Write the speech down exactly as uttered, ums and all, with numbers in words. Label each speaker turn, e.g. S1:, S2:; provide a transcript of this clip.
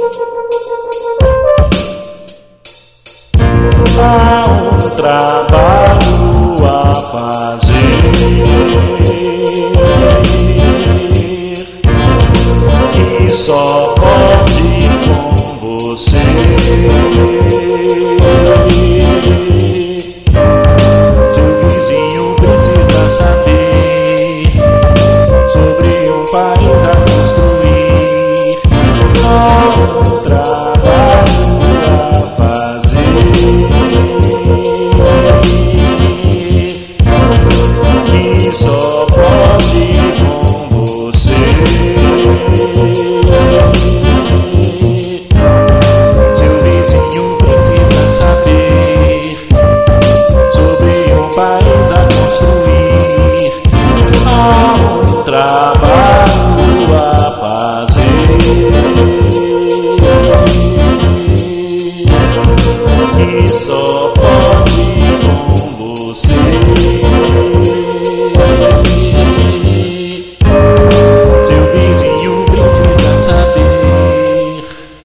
S1: Há um trabalho a fazer que só pode com você. Seu vizinho precisa saber sobre um país a construir. Há um trabalho a fazer que só pode com você. Seu vizinho precisa saber sobre um país a construir. Há um trabalho a fazer que só pode com você.